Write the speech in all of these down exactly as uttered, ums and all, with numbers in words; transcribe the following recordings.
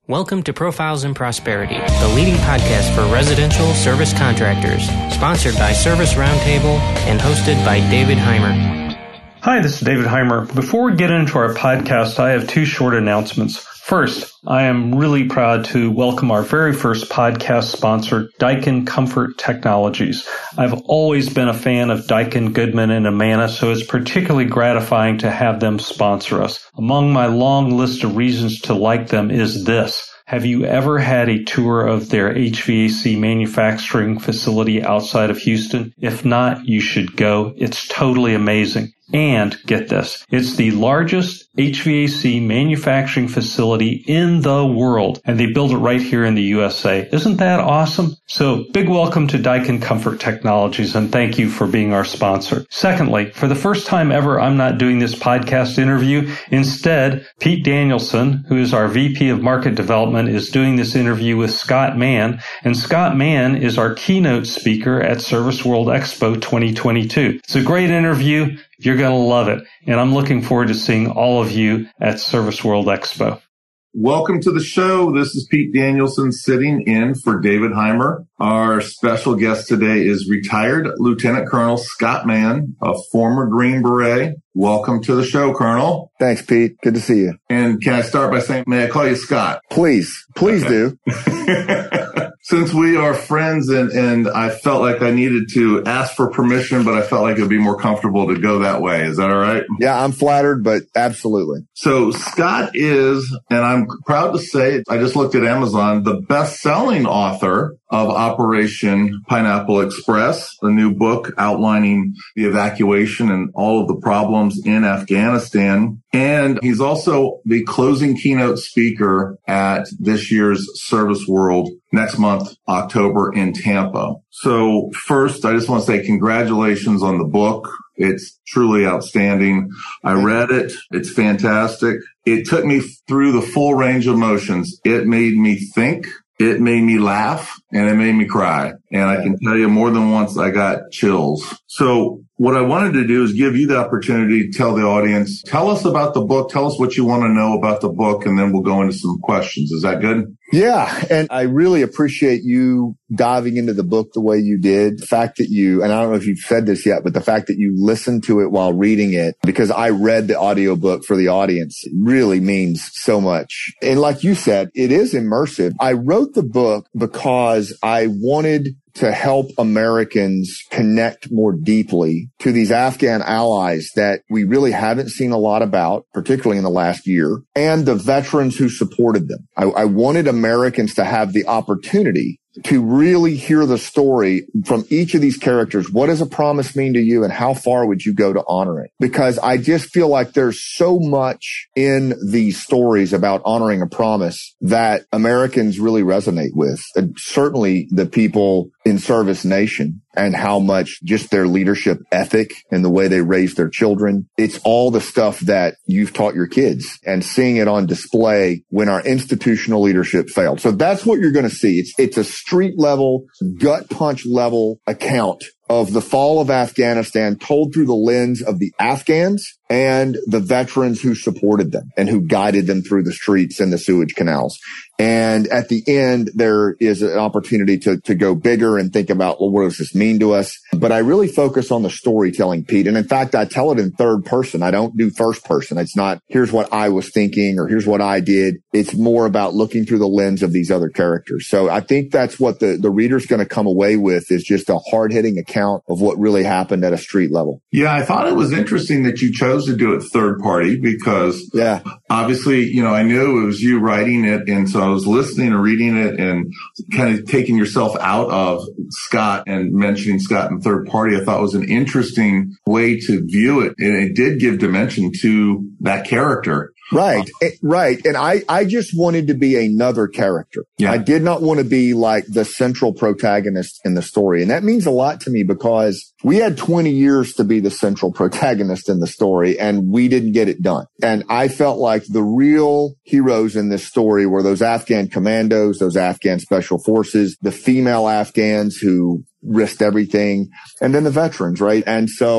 Welcome to Profiles in Prosperity, the leading podcast for residential service contractors, sponsored by Service Roundtable and hosted by David Heimer. Hi, this is David Heimer. Before we get into our podcast, I have two short announcements. First, I am really proud to welcome our very first podcast sponsor, Daikin Comfort Technologies. I've always been a fan of Daikin, Goodman, and Amana, so it's particularly gratifying to have them sponsor us. Among my long list of reasons to like them is this. Have you ever had a tour of their H V A C manufacturing facility outside of Houston? If not, you should go. It's totally amazing. And get this, it's the largest H V A C manufacturing facility in the world, and they build it right here in the U S A. Isn't that awesome? So big welcome to Daikin Comfort Technologies, and thank you for being our sponsor. Secondly, for the first time ever, I'm not doing this podcast interview. Instead, Pete Danielson, who is our V P of Market Development, is doing this interview with Scott Mann, and Scott Mann is our keynote speaker at Service World Expo twenty twenty-two. It's a great interview. You're going to love it. And I'm looking forward to seeing all of you at Service World Expo. Welcome to the show. This is Pete Danielson sitting in for David Heimer. Our special guest today is retired Lieutenant Colonel Scott Mann, a former Green Beret. Welcome to the show, Colonel. Thanks, Pete. Good to see you. And can I start by saying, may I call you Scott? Please. Please okay. do. Since we are friends and, and I felt like I needed to ask for permission, but I felt like it would be more comfortable to go that way. Is that all right? Yeah, I'm flattered, but absolutely. So Scott is, and I'm proud to say, I just looked at Amazon, the best-selling author of Operation Pineapple Express, the new book outlining the evacuation and all of the problems in Afghanistan. And he's also the closing keynote speaker at this year's Service World next month, October, in Tampa. So first, I just want to say congratulations on the book. It's truly outstanding. I read it. It's fantastic. It took me through the full range of emotions. It made me think. It made me laugh, and it made me cry. And I can tell you more than once I got chills. So what I wanted to do is give you the opportunity to tell the audience, tell us about the book, tell us what you want to know about the book, and then we'll go into some questions. Is that good? Yeah. And I really appreciate you diving into the book the way you did. The fact that you, and I don't know if you've said this yet, but the fact that you listened to it while reading it, because I read the audiobook for the audience, really means so much. And like you said, it is immersive. I wrote the book because I wanted to help Americans connect more deeply to these Afghan allies that we really haven't seen a lot about, particularly in the last year, and the veterans who supported them. I, I wanted Americans to have the opportunity to really hear the story from each of these characters. What does a promise mean to you, and how far would you go to honor it? Because I just feel like there's so much in these stories about honoring a promise that Americans really resonate with. And certainly the people in Service Nation, and how much just their leadership ethic and the way they raise their children. It's all the stuff that you've taught your kids, and seeing it on display when our institutional leadership failed. So that's what you're going to see. It's, it's a street level, gut punch level account of the fall of Afghanistan told through the lens of the Afghans and the veterans who supported them and who guided them through the streets and the sewage canals. And at the end, there is an opportunity to, to go bigger and think about, well, what does this mean to us? But I really focus on the storytelling, Pete. And in fact, I tell it in third person. I don't do first person. It's not, here's what I was thinking or here's what I did. It's more about looking through the lens of these other characters. So I think that's what the, the reader's going to come away with, is just a hard-hitting account of what really happened at a street level. Yeah, I thought it was interesting that you chose to do it third party, because yeah, obviously, you know, I knew it was you writing it. And so I was listening and reading it and kind of taking yourself out of Scott and mentioning Scott in third party. I thought was an interesting way to view it. And it did give dimension to that character. Right. Uh, right. And I, I just wanted to be another character. Yeah. I did not want to be like the central protagonist in the story. And that means a lot to me, because we had twenty years to be the central protagonist in the story, and we didn't get it done. And I felt like the real heroes in this story were those Afghan commandos, those Afghan special forces, the female Afghans who risked everything, and then the veterans, right? And so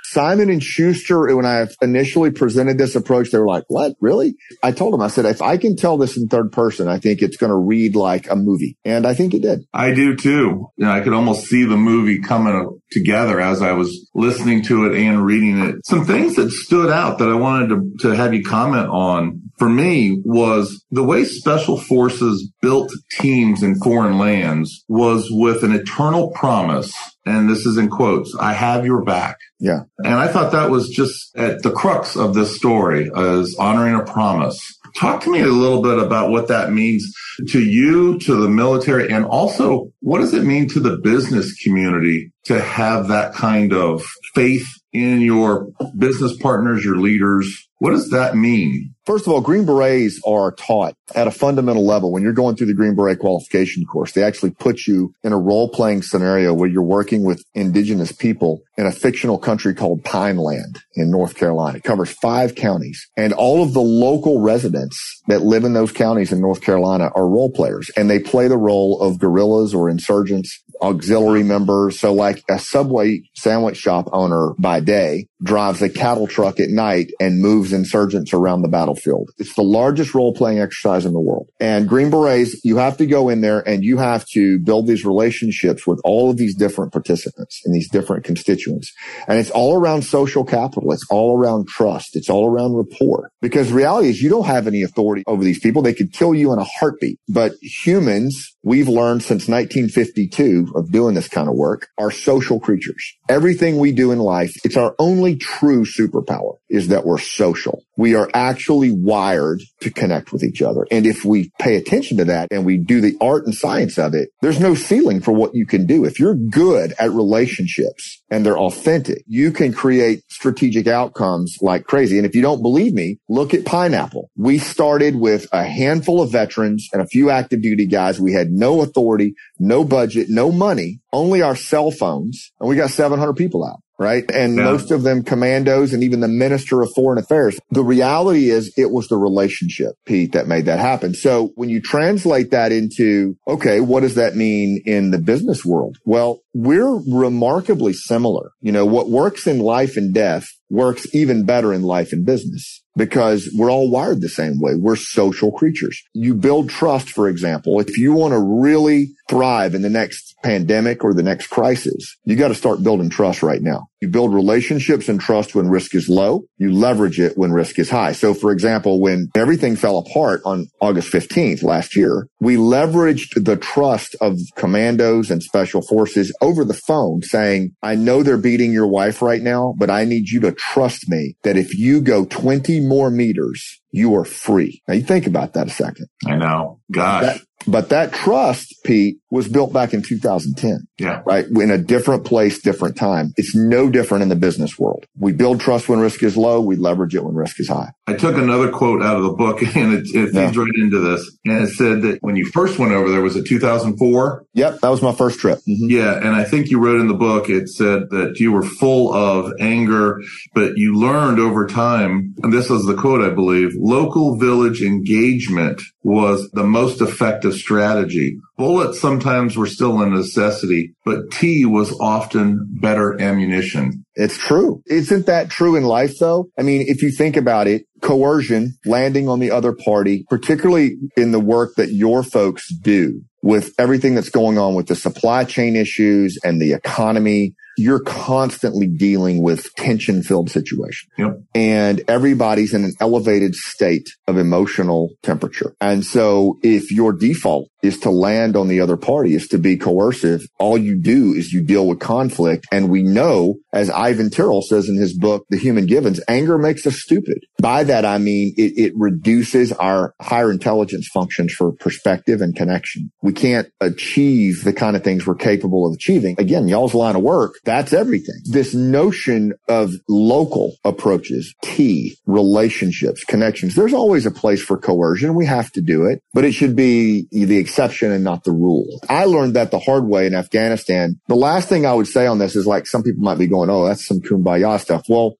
Simon and Schuster, when I initially presented this approach, they were like, what? Really? I told them, I said, if I can tell this in third person, I think it's going to read like a movie. And I think it did. I do too. You know, I could almost see the movie coming together as I was listening to it and reading it. Some things that stood out that I wanted to, to have you comment on for me was the way Special Forces built teams in foreign lands was with an eternal promise. And this is in quotes, I have your back. Yeah. And I thought that was just at the crux of this story, as honoring a promise. Talk to me a little bit about what that means to you, to the military, and also what does it mean to the business community to have that kind of faith in your business partners, your leaders? What does that mean? First of all, Green Berets are taught at a fundamental level. When you're going through the Green Beret qualification course, they actually put you in a role-playing scenario where you're working with indigenous people in a fictional country called Pineland in North Carolina. It covers five counties, and all of the local residents that live in those counties in North Carolina are role players, and they play the role of guerrillas or insurgents, auxiliary members. So like a Subway sandwich shop owner by day drives a cattle truck at night and moves insurgents around the battlefield. It's the largest role-playing exercise in the world. And Green Berets, you have to go in there and you have to build these relationships with all of these different participants and these different constituents. And it's all around social capital. It's all around trust. It's all around rapport. Because the reality is you don't have any authority over these people. They could kill you in a heartbeat. But humans, we've learned since nineteen fifty-two of doing this kind of work, are social creatures. Everything we do in life, it's our only true superpower is that we're social. We are actually wired to connect with each other. And if we pay attention to that and we do the art and science of it, there's no ceiling for what you can do. If you're good at relationships and they're authentic, you can create strategic outcomes like crazy. And if you don't believe me, look at Pineapple. We started with a handful of veterans and a few active duty guys. We had no authority, no budget, no money, only our cell phones, and we got seven hundred people out. Right. And yeah. Most of them commandos and even the Minister of Foreign Affairs. The reality is it was the relationship, Pete, that made that happen. So when you translate that into, okay, what does that mean in the business world? Well, we're remarkably similar. You know, what works in life and death works even better in life and business because we're all wired the same way. We're social creatures. You build trust, for example. If you want to really thrive in the next pandemic or the next crisis, you got to start building trust right now. You build relationships and trust when risk is low. You leverage it when risk is high. So, for example, when everything fell apart on August fifteenth last year, we leveraged the trust of commandos and special forces over the phone saying, I know they're beating your wife right now, but I need you to trust me that if you go twenty more meters, you are free. Now you think about that a second. I know. Gosh. That, but that trust, Pete, was built back in two thousand ten. Yeah. Right. In a different place, different time. It's no different in the business world. We build trust when risk is low. We leverage it when risk is high. I took another quote out of the book and it, it yeah. feeds right into this. And it said that when you first went over there, was it two thousand four? Yep. That was my first trip. Mm-hmm. Yeah. And I think you wrote in the book, it said that you were full of anger, but you learned over time, and this is the quote, I believe, local village engagement was the most effective strategy. Bullets sometimes were still a necessity, but tea was often better ammunition. It's true. Isn't that true in life, though? I mean, if you think about it, coercion, landing on the other party, particularly in the work that your folks do with everything that's going on with the supply chain issues and the economy, you're constantly dealing with tension-filled situations. Yep. And everybody's in an elevated state of emotional temperature. And so if your default is to land on the other party, is to be coercive, all you do is you deal with conflict. And we know, as Ivan Tyrrell says in his book, The Human Givens, anger makes us stupid. By that, I mean, it, it reduces our higher intelligence functions for perspective and connection. We can't achieve the kind of things we're capable of achieving. Again, y'all's line of work, that's everything. This notion of local approaches, T, relationships, connections, there's always a place for coercion. We have to do it, but it should be the exception and not the rule. I learned that the hard way in Afghanistan. The last thing I would say on this is like some people might be going, oh, that's some kumbaya stuff. Well,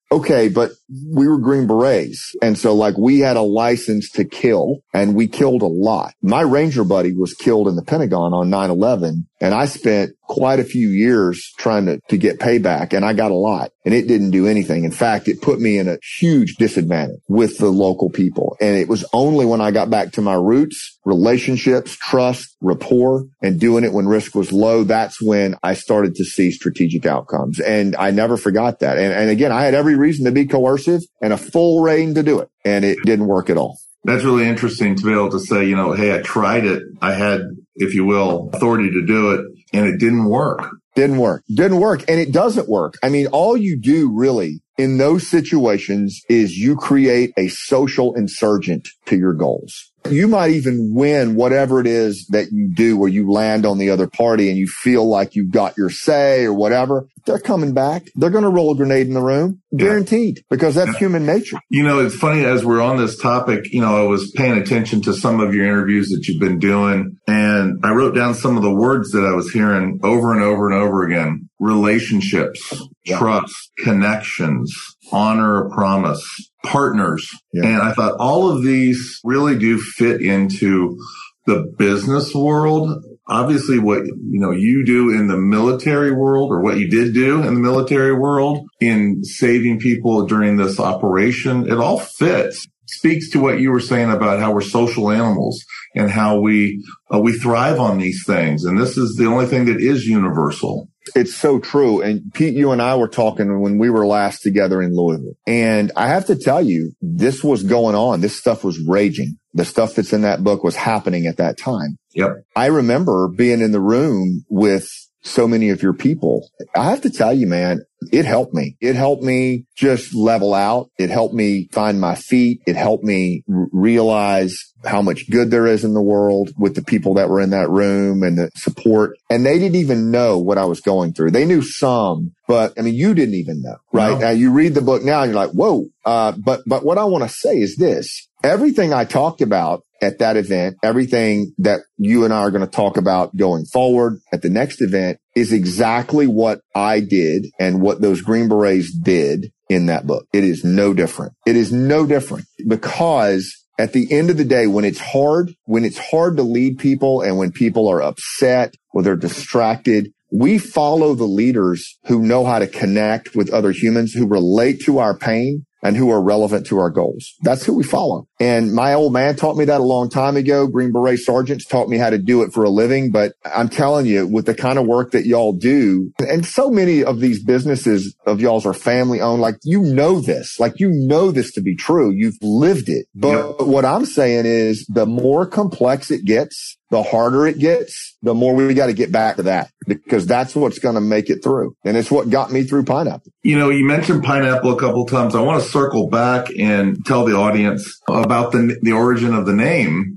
Okay, but we were Green Berets. And so like we had a license to kill and we killed a lot. My Ranger buddy was killed in the Pentagon on nine eleven and I spent quite a few years trying to, to get payback and I got a lot and it didn't do anything. In fact, it put me in a huge disadvantage with the local people. And it was only when I got back to my roots, relationships, trust, rapport, and doing it when risk was low. That's when I started to see strategic outcomes. And I never forgot that. And, and again, I had every reason to be coercive and a full reign to do it. And it didn't work at all. That's really interesting to be able to say, you know, hey, I tried it. I had, if you will, authority to do it, and it didn't work. Didn't work. Didn't work. And it doesn't work. I mean, all you do really in those situations is you create a social insurgent to your goals. You might even win whatever it is that you do where you land on the other party and you feel like you've got your say or whatever. They're coming back. They're going to roll a grenade in the room. Guaranteed. Yeah. Because that's yeah. human nature. You know, it's funny as we're on this topic, you know, I was paying attention to some of your interviews that you've been doing and I wrote down some of the words that I was hearing over and over and over again. Relationships, yeah. trust, connections, honor a promise, partners. Yeah. And I thought all of these really do fit into the business world. Obviously what, you know, you do in the military world or what you did do in the military world in saving people during this operation, it all fits. Speaks to what you were saying about how we're social animals and how we, uh, we thrive on these things. And this is the only thing that is universal. It's so true. And Pete, you and I were talking when we were last together in Louisville. And I have to tell you, this was going on. This stuff was raging. The stuff that's in that book was happening at that time. Yep. I remember being in the room with so many of your people. I have to tell you, man, it helped me. It helped me just level out. It helped me find my feet. It helped me r- realize how much good there is in the world with the people that were in that room and the support. And they didn't even know what I was going through. They knew some, but I mean, you didn't even know, right? No. Now you read the book now and you're like, whoa. Uh, but, but what I want to say is this, everything I talked about at that event, everything that you and I are going to talk about going forward at the next event is exactly what I did and what those Green Berets did in that book. It is no different. It is no different because at the end of the day, when it's hard, when it's hard to lead people and when people are upset or they're distracted, we follow the leaders who know how to connect with other humans, who relate to our pain and who are relevant to our goals. That's who we follow. And my old man taught me that a long time ago. Green Beret sergeants taught me how to do it for a living. But I'm telling you, with the kind of work that y'all do, and so many of these businesses of y'all's are family owned, like you know this, like you know this to be true. You've lived it. But yep. What I'm saying is the more complex it gets, the harder it gets, the more we got to get back to that because that's what's going to make it through. And it's what got me through pineapple. You know, you mentioned pineapple a couple of times. I want to circle back and tell the audience about the the origin of the name.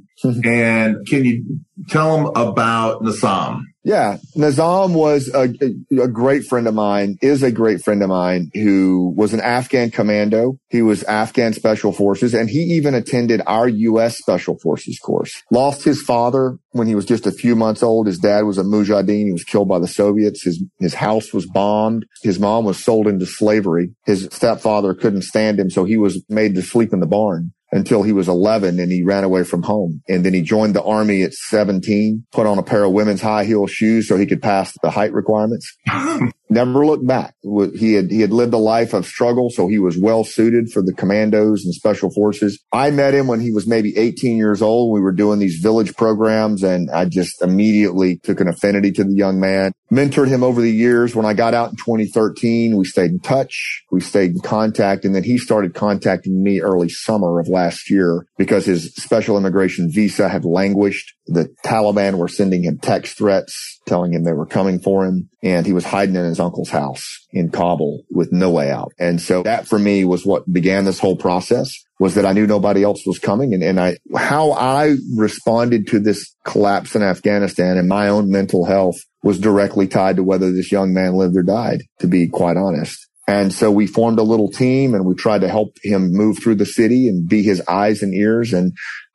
And can you tell them about Nizam? Yeah. Nizam was a, a, a great friend of mine, is a great friend of mine who was an Afghan commando. He was Afghan Special Forces, and he even attended our U S Special Forces course. Lost his father when he was just a few months old. His dad was a Mujahideen. He was killed by the Soviets. His, his house was bombed. His mom was sold into slavery. His stepfather couldn't stand him, so he was made to sleep in the barn until he was eleven and he ran away from home. And then he joined the army at seventeen, put on a pair of women's high heel shoes so he could pass the height requirements. Never looked back. He had, he had lived a life of struggle, so he was well suited for the commandos and special forces. I met him when he was maybe eighteen years old. We were doing these village programs and I just immediately took an affinity to the young man. Mentored him over the years. When I got out in twenty thirteen, we stayed in touch. We stayed in contact. And then he started contacting me early summer of last year because his special immigration visa had languished. The Taliban were sending him text threats, telling him they were coming for him. And he was hiding in his uncle's house in Kabul with no way out. And so that for me was what began this whole process, was that I knew nobody else was coming. And, and I, how I responded to this collapse in Afghanistan and my own mental health was directly tied to whether this young man lived or died, to be quite honest. And so we formed a little team and we tried to help him move through the city and be his eyes and ears. And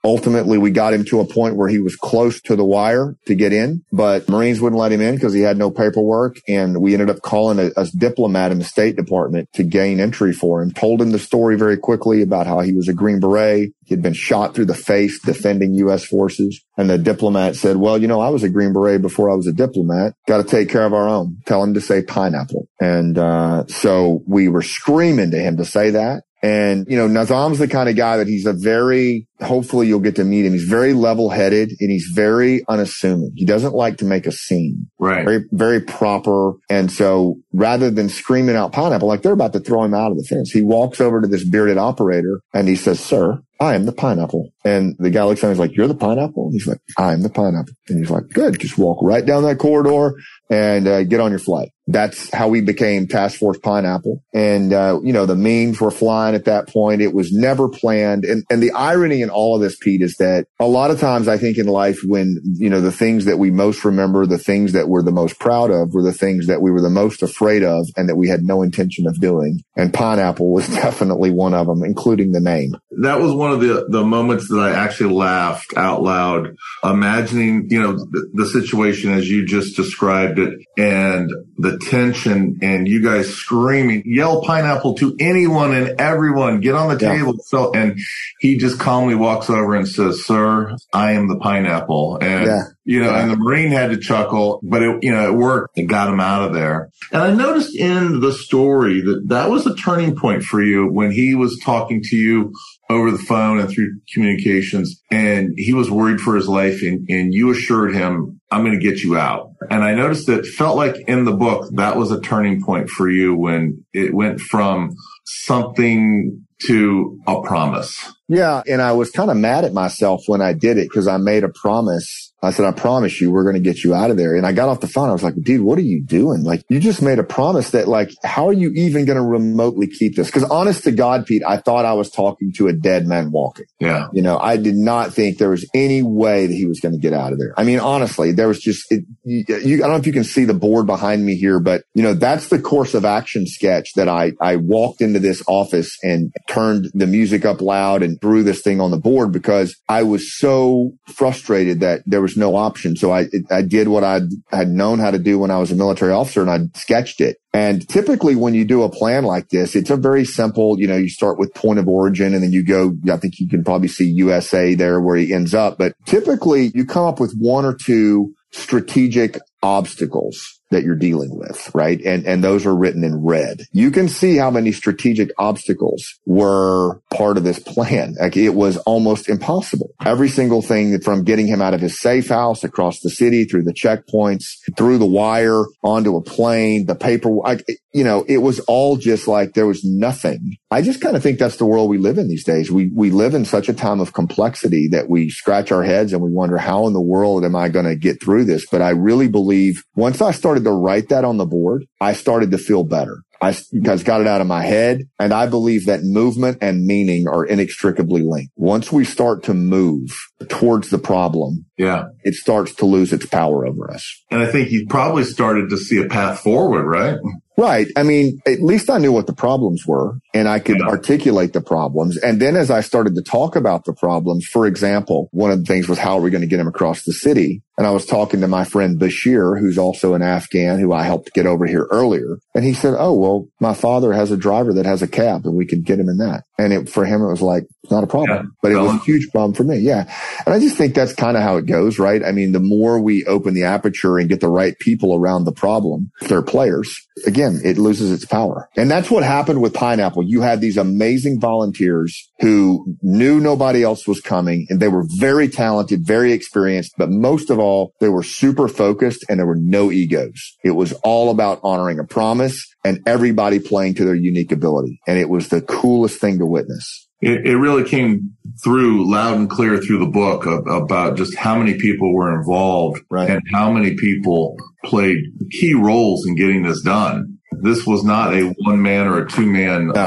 ultimately, we got him to a point where he was close to the wire to get in, but Marines wouldn't let him in because he had no paperwork. And we ended up calling a, a diplomat in the State Department to gain entry for him, told him the story very quickly about how he was a Green Beret. He had been shot through the face defending U S forces. And the diplomat said, well, you know, I was a Green Beret before I was a diplomat. Got to take care of our own. Tell him to say pineapple. And uh so we were screaming to him to say that. And, you know, Nazam's the kind of guy that he's a very, hopefully you'll get to meet him. He's very level-headed and he's very unassuming. He doesn't like to make a scene. Right. Very, very proper. And so rather than screaming out pineapple, like they're about to throw him out of the fence, he walks over to this bearded operator and he says, sir, I am the pineapple. And the guy looks at him and he's like, you're the pineapple? And he's like, I am the pineapple. And he's like, good. Just walk right down that corridor and uh, get on your flight. That's how we became Task Force Pineapple. And, uh, you know, the memes were flying at that point. It was never planned. And, and the irony in all of this, Pete, is that a lot of times I think in life when, you know, the things that we most remember, the things that we're the most proud of were the things that we were the most afraid of and that we had no intention of doing. And pineapple was definitely one of them, including the name. That was one of the, the moments that I actually laughed out loud, imagining, you know, the, the situation as you just described it and the tension and you guys screaming, yell pineapple to anyone and everyone, get on the Yeah. table. So, and he just calmly walks over and says, sir, I am the pineapple. And, Yeah. you know, Yeah. and the Marine had to chuckle, but it, you know, it worked. It got him out of there. And I noticed in the story that that was a turning point for you when he was talking to you over the phone and through communications, and he was worried for his life, and, and you assured him, I'm going to get you out. And I noticed that it felt like in the book, that was a turning point for you when it went from something to a promise. Yeah. And I was kind of mad at myself when I did it because I made a promise. I said, I promise you, we're going to get you out of there. And I got off the phone. I was like, dude, what are you doing? Like, you just made a promise that, like, how are you even going to remotely keep this? Because honest to God, Pete, I thought I was talking to a dead man walking. Yeah. You know, I did not think there was any way that he was going to get out of there. I mean, honestly, there was just, it, you, you, I don't know if you can see the board behind me here, but, you know, that's the course of action sketch that I, I walked into this office and turned the music up loud and threw this thing on the board because I was so frustrated that there was no option. So I, I did what I had known how to do when I was a military officer, and I sketched it. And typically when you do a plan like this, it's a very simple, you know, you start with point of origin and then you go, I think you can probably see U S A there where he ends up. But typically you come up with one or two strategic obstacles that you're dealing with, right? And, and those are written in red. You can see how many strategic obstacles were part of this plan. Like, it was almost impossible. Every single thing from getting him out of his safe house, across the city, through the checkpoints, through the wire, onto a plane, the paper, like, you know, it was all just like there was nothing. I just kind of think that's the world we live in these days. We, we live in such a time of complexity that we scratch our heads and we wonder, how in the world am I going to get through this? But I really believe once I started to write that on the board, I started to feel better. I guys got it out of my head. And I believe that movement and meaning are inextricably linked. Once we start to move towards the problem, yeah, it starts to lose its power over us. And I think you probably started to see a path forward, right? Right. I mean, at least I knew what the problems were and I could yeah. articulate the problems. And then as I started to talk about the problems, for example, one of the things was, how are we going to get him across the city? And I was talking to my friend Bashir, who's also an Afghan who I helped get over here earlier. And he said, oh, well, my father has a driver that has a cab and we could get him in that. And it, for him, it was like, it's not a problem, yeah. but it was a huge problem for me. Yeah. And I just think that's kind of how it goes, right? I mean, the more we open the aperture and get the right people around the problem, if they're players, again, it loses its power. And that's what happened with Pineapple. You had these amazing volunteers who knew nobody else was coming, and they were very talented, very experienced, but most of all, they were super focused and there were no egos. It was all about honoring a promise and everybody playing to their unique ability. And it was the coolest thing to witness. It, it really came through loud and clear through the book of, about just how many people were involved, right, and how many people played key roles in getting this done. This was not a one man or a two man no. uh,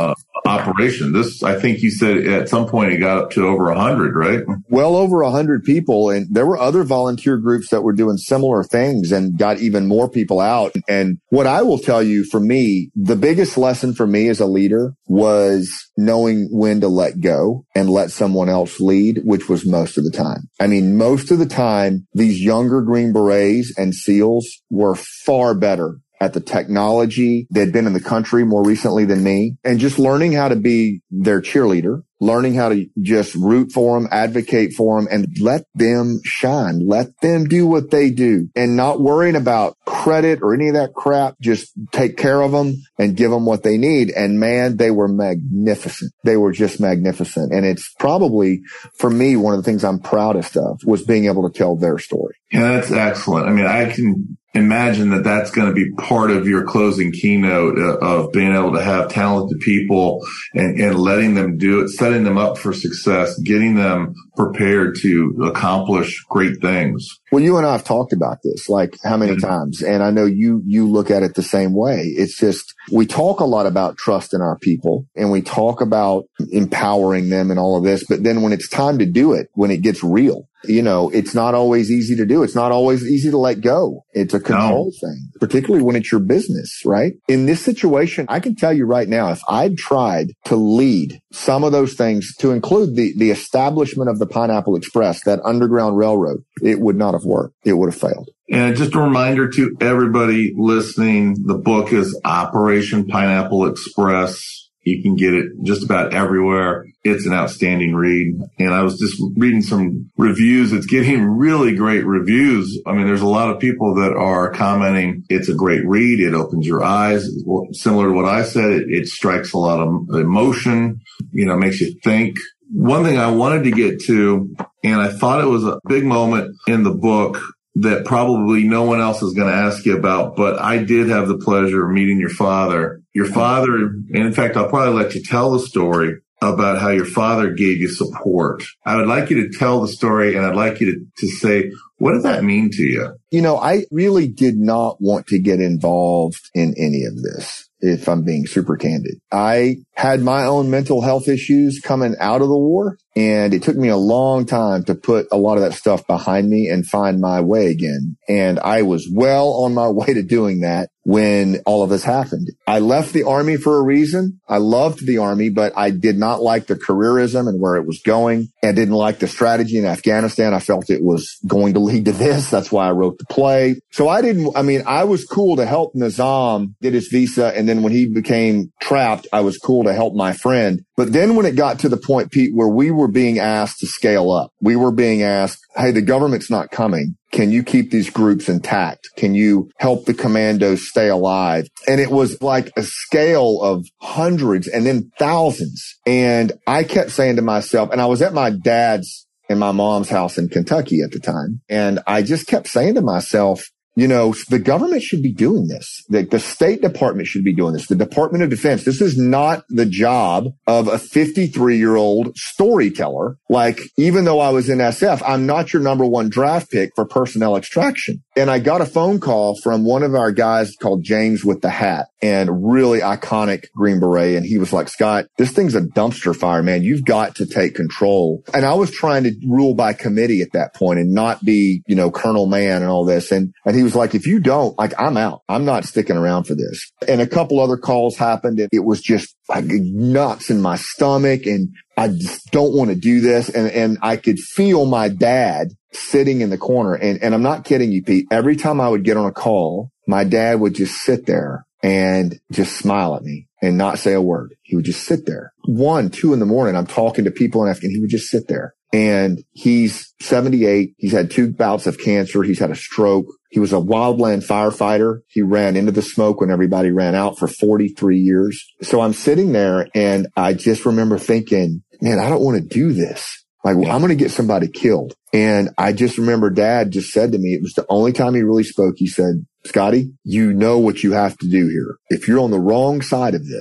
operation. This, I think you said at some point it got up to over a hundred, right? Well over a hundred people. And there were other volunteer groups that were doing similar things and got even more people out. And what I will tell you, for me, the biggest lesson for me as a leader was knowing when to let go and let someone else lead, which was most of the time. I mean, most of the time, these younger Green Berets and SEALs were far better at the technology. They'd been in the country more recently than me, and just learning how to be their cheerleader, learning how to just root for them, advocate for them, and let them shine. Let them do what they do, and not worrying about credit or any of that crap. Just take care of them and give them what they need. And man, they were magnificent. They were just magnificent. And it's probably, for me, one of the things I'm proudest of was being able to tell their story. Yeah, that's excellent. I mean, I can imagine that that's going to be part of your closing keynote uh, of being able to have talented people and, and letting them do it, setting them up for success, getting them prepared to accomplish great things. Well, you and I have talked about this, like how many mm-hmm. times? And I know you, you look at it the same way. It's just, we talk a lot about trust in our people and we talk about empowering them and all of this. But then when it's time to do it, when it gets real, you know, it's not always easy to do. It's not always easy to let go. It's a control no. thing, particularly when it's your business, right? In this situation, I can tell you right now, if I'd tried to lead some of those things, to include the, the establishment of the Pineapple Express, that underground railroad, it would not have worked. It would have failed. And just a reminder to everybody listening, the book is Operation Pineapple Express. You can get it just about everywhere. It's an outstanding read. And I was just reading some reviews. It's getting really great reviews. I mean, there's a lot of people that are commenting, it's a great read. It opens your eyes. Similar to what I said, it, it strikes a lot of emotion, you know, makes you think. One thing I wanted to get to, and I thought it was a big moment in the book that probably no one else is going to ask you about, but I did have the pleasure of meeting your father. Your father, and in fact, I'll probably let you tell the story about how your father gave you support. I would like you to tell the story, and I'd like you to, to say, what did that mean to you? You know, I really did not want to get involved in any of this, if I'm being super candid. I had my own mental health issues coming out of the war, and it took me a long time to put a lot of that stuff behind me and find my way again. And I was well on my way to doing that when all of this happened. I left the Army for a reason. I loved the Army, but I did not like the careerism and where it was going. I didn't like the strategy in Afghanistan. I felt it was going to lead to this. That's why I wrote the play. So I didn't, I mean, I was cool to help Nizam get his visa. And then when he became trapped, I was cool to help my friend. But then when it got to the point, Pete, where we were being asked to scale up, we were being asked, hey, the government's not coming. Can you keep these groups intact? Can you help the commandos stay alive? And it was like a scale of hundreds and then thousands. And I kept saying to myself, and I was at my dad's and my mom's house in Kentucky at the time. And I just kept saying to myself, you know, the government should be doing this. The, the State Department should be doing this. The Department of Defense. This is not the job of a fifty-three-year-old storyteller. Like, even though I was in S F, I'm not your number one draft pick for personnel extraction. And I got a phone call from one of our guys called James with the hat, and really iconic Green Beret. And he was like, Scott, this thing's a dumpster fire, man. You've got to take control. And I was trying to rule by committee at that point and not be, you know, Colonel Man and all this. And, and he was like, if you don't, like, I'm out. I'm not sticking around for this. And a couple other calls happened. And it was just like nuts in my stomach. And I just don't want to do this. And, and I could feel my dad sitting in the corner. And, and I'm not kidding you, Pete. Every time I would get on a call, my dad would just sit there and just smile at me and not say a word. He would just sit there. One, two in the morning, I'm talking to people and asking, he would just sit there. And he's seventy-eight. He's had two bouts of cancer. He's had a stroke. He was a wildland firefighter. He ran into the smoke when everybody ran out for forty-three years. So I'm sitting there and I just remember thinking, man, I don't want to do this. Like, well, I'm going to get somebody killed. And I just remember Dad just said to me, it was the only time he really spoke. He said, Scotty, you know what you have to do here. If you're on the wrong side of this,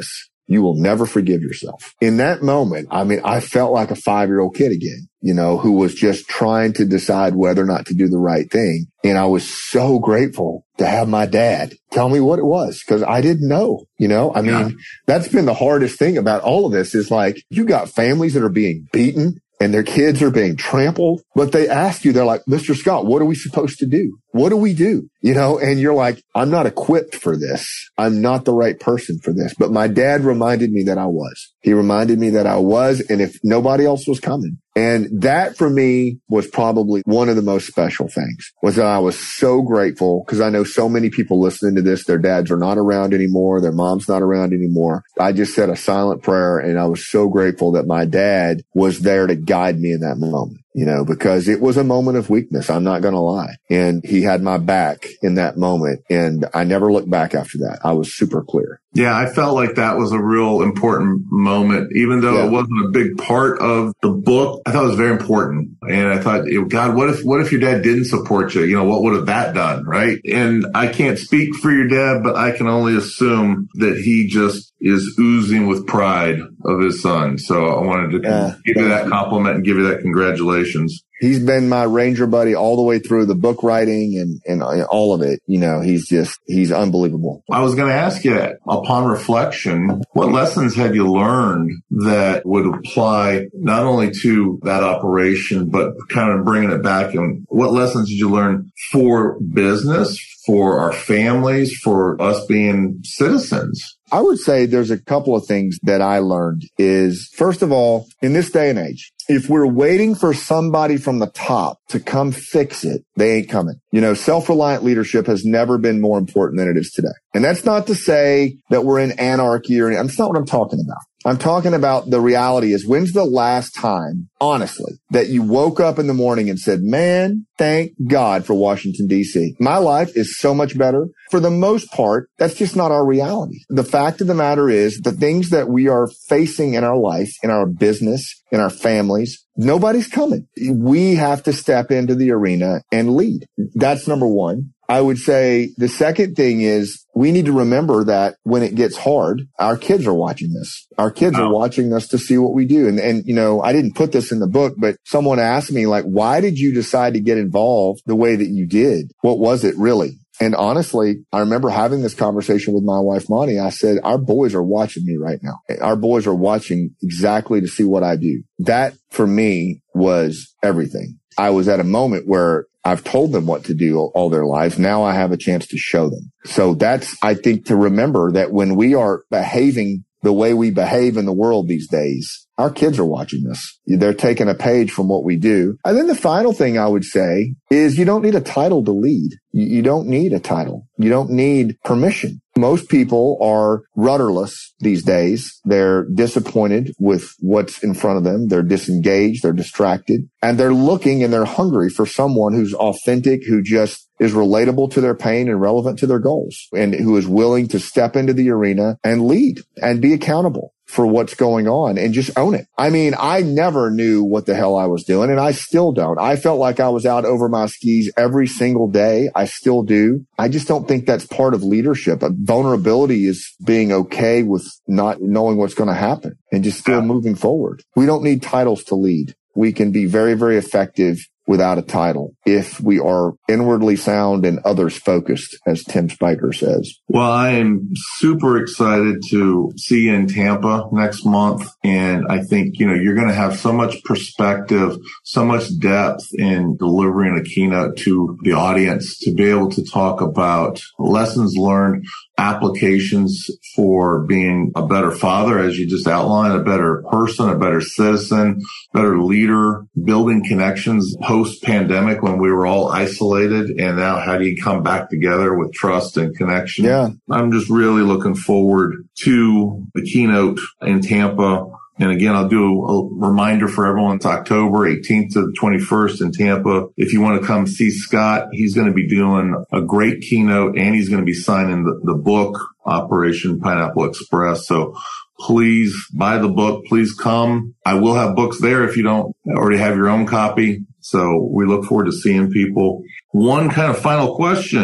You will never forgive yourself. In that moment, I mean, I felt like a five-year-old kid again, you know, who was just trying to decide whether or not to do the right thing. And I was so grateful to have my dad tell me what it was, because I didn't know, you know, I mean, yeah. That's been the hardest thing about all of this is like, you got families that are being beaten and their kids are being trampled, but they ask you, they're like, Mister Scott, what are we supposed to do? What do we do? You know, and you're like, I'm not equipped for this. I'm not the right person for this. But my dad reminded me that I was. He reminded me that I was, and if nobody else was coming. And that for me was probably one of the most special things, was that I was so grateful, because I know so many people listening to this, their dads are not around anymore. Their mom's not around anymore. I just said a silent prayer, and I was so grateful that my dad was there to guide me in that moment. You know, because it was a moment of weakness. I'm not going to lie. And he had my back in that moment. And I never looked back after that. I was super clear. Yeah, I felt like that was a real important moment, even though yeah. it wasn't a big part of the book. I thought it was very important. And I thought, God, what if, what if your dad didn't support you? You know, what would have that done? Right. And I can't speak for your dad, but I can only assume that he just is oozing with pride of his son. So I wanted to yeah. give you that compliment and give you that congratulations. He's been my ranger buddy all the way through the book writing and, and all of it. You know, he's just, he's unbelievable. I was going to ask you, upon reflection, what lessons have you learned that would apply not only to that operation, but kind of bringing it back? And what lessons did you learn for business, for our families, for us being citizens? I would say there's a couple of things that I learned is, first of all, in this day and age, if we're waiting for somebody from the top to come fix it, they ain't coming. You know, self-reliant leadership has never been more important than it is today. And that's not to say that we're in anarchy or anything. That's not what I'm talking about. I'm talking about the reality is, when's the last time, honestly, that you woke up in the morning and said, man, thank God for Washington, D C. My life is so much better. For the most part, that's just not our reality. The fact of the matter is, the things that we are facing in our life, in our business, in our families, nobody's coming. We have to step into the arena and lead. That's number one. I would say the second thing is, we need to remember that when it gets hard, our kids are watching this. Our kids wow. are watching us to see what we do. And, and, you know, I didn't put this in the book, but someone asked me, like, why did you decide to get involved the way that you did? What was it really? And honestly, I remember having this conversation with my wife, Monty. I said, our boys are watching me right now. Our boys are watching exactly to see what I do. That for me was everything. I was at a moment where I've told them what to do all their lives. Now I have a chance to show them. So that's, I think, to remember that when we are behaving the way we behave in the world these days, our kids are watching this. They're taking a page from what we do. And then the final thing I would say is, you don't need a title to lead. You don't need a title. You don't need permission. Most people are rudderless these days. They're disappointed with what's in front of them. They're disengaged. They're distracted. And they're looking and they're hungry for someone who's authentic, who just is relatable to their pain and relevant to their goals, and who is willing to step into the arena and lead and be accountable for what's going on and just own it. I mean, I never knew what the hell I was doing, and I still don't. I felt like I was out over my skis every single day. I still do. I just don't think that's part of leadership. Vulnerability is being okay with not knowing what's going to happen and just still moving forward. We don't need titles to lead. We can be very, very effective without a title if we are inwardly sound and others focused, as Tim Spiker says. Well, I am super excited to see you in Tampa next month. And I think, you know, you're going to have so much perspective, so much depth in delivering a keynote to the audience to be able to talk about lessons learned, applications for being a better father, as you just outlined, a better person, a better citizen, better leader, building connections post-pandemic when we were all isolated. And now how do you come back together with trust and connection? Yeah. I'm just really looking forward to the keynote in Tampa. And again, I'll do a reminder for everyone. It's October eighteenth to the twenty-first in Tampa. If you want to come see Scott, he's going to be doing a great keynote, and he's going to be signing the, the book, Operation Pineapple Express. So please buy the book. Please come. I will have books there if you don't already have your own copy. So we look forward to seeing people. One kind of final question.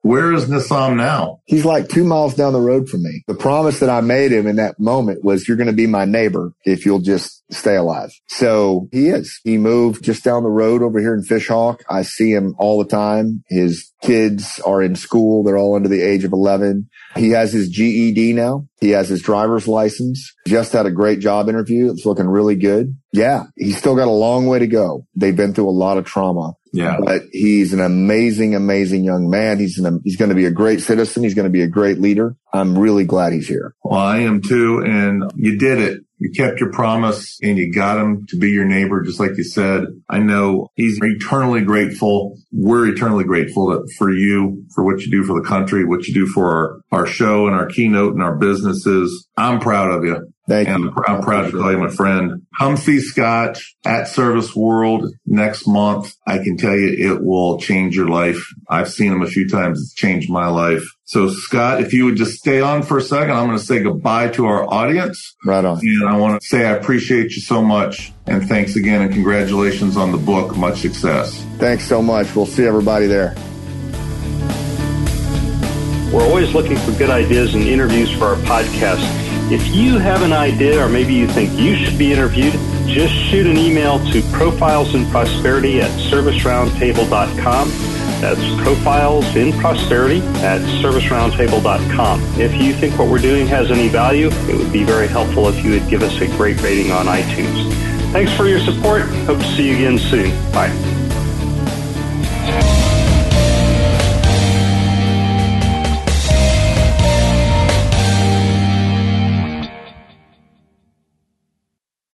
Where is Nissam now? He's like two miles down the road from me. The promise that I made him in that moment was, you're going to be my neighbor if you'll just stay alive. So he is. He moved just down the road over here in Fishhawk. I see him all the time. His kids are in school. They're all under the age of eleven. He has his G E D now. He has his driver's license. Just had a great job interview. It's looking really good. Yeah, he's still got a long way to go. They've been through a lot of trauma. Yeah. But he's an amazing, amazing young man. He's an, he's going to be a great citizen. He's going to be a great leader. I'm really glad he's here. Well, I am too. And you did it. You kept your promise and you got him to be your neighbor, just like you said. I know he's eternally grateful. We're eternally grateful for you, for what you do for the country, what you do for our, our show and our keynote and our businesses. I'm proud of you. Thank and you. I'm proud to call you my friend. Come see Scott at Service World next month. I can tell you it will change your life. I've seen him a few times. It's changed my life. So Scott, if you would just stay on for a second, I'm going to say goodbye to our audience. Right on. And I want to say I appreciate you so much. And thanks again and congratulations on the book. Much success. Thanks so much. We'll see everybody there. We're always looking for good ideas and interviews for our podcast. If you have an idea or maybe you think you should be interviewed, just shoot an email to profiles in prosperity at service roundtable dot com. That's profiles in prosperity at service roundtable dot com. If you think what we're doing has any value, it would be very helpful if you would give us a great rating on iTunes. Thanks for your support. Hope to see you again soon. Bye.